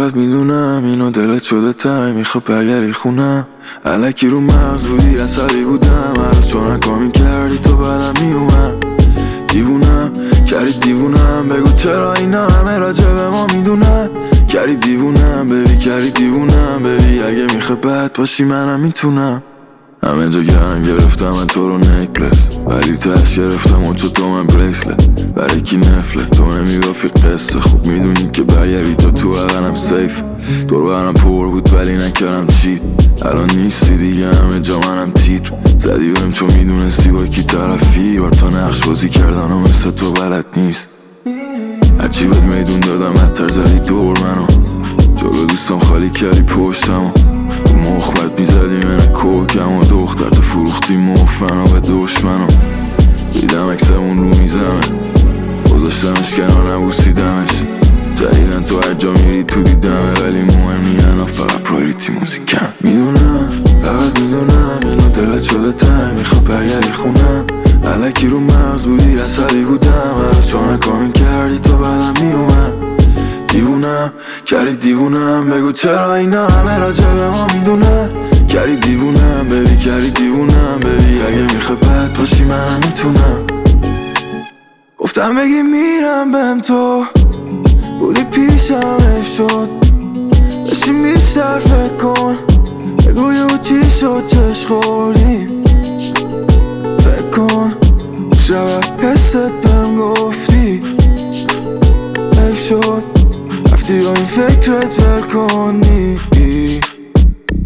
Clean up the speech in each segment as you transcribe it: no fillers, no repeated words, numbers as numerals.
فقط میدونم اینو دلت شده تنگ، میخواد برگردی خونم. الکی رو مغز بودی عصبی بودم، هر روز چون کامی کردی تو بعدم میومد. دیوونم کردی دیوونم، بگو چرا اینا همه راجع به ما میدونن. کردی دیوونم ببی، کردی دیوونم ببی، اگه میخواد بد باشی منم میتونم. همه جا گرم گرفتم من تو رو نکلس، ولی تش گرفتم اون تو من بریسلت. برای کی نفلت تو نمیگافی قصه، خوب میدونی که برگردی تو اقنم سیف. دور برم پر بود ولی نکردم چیت، الان نیستی دیگه همه جا منم تیتر. زدی بهم چون میدونستی با کی طرفی، بار تا نقش بازی کردن و مثل تو بلد نیست. هرچی بهت میدون دادم حتر زدی دور منو، جلو دوستم خالی کردی پشتمو. مخبت میزدی من کوکم و دختر تو فروختی مفنو به دشمنو. دیدم اکسمون رو میزمه، گذاشتمش کنار نبوسیدمش. جدیدن تو هر جا میری تو دیدمه، ولی مهم نیانا فقط پرایوریتی موزیکم. میدونم فقط میدونم اینو دلت شده تنگ، میخواد برگردی خونم. الکی رو مغز بودی عصبی بودم، هر روز چون کامی کردی تو بعدم میومد. دیوونم کردی دیوونم، بگو چرا اینا همه راجع به ما میدونن. کردی دیوونم ببی، کردی دیوونم ببی، اگه میخوای بد باشی منم میتونم. گفتم بگی میرم بهم تو بودی پیشم حیف شد، بشین بیشتر فکر کن، بگو یهو چی شد چش خوردیم. فکر کن شب حست بهم گفتی حیف شد، رفتی با این فکرت ول کنی،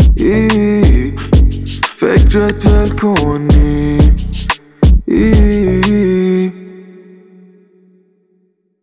فکرت ول کنی.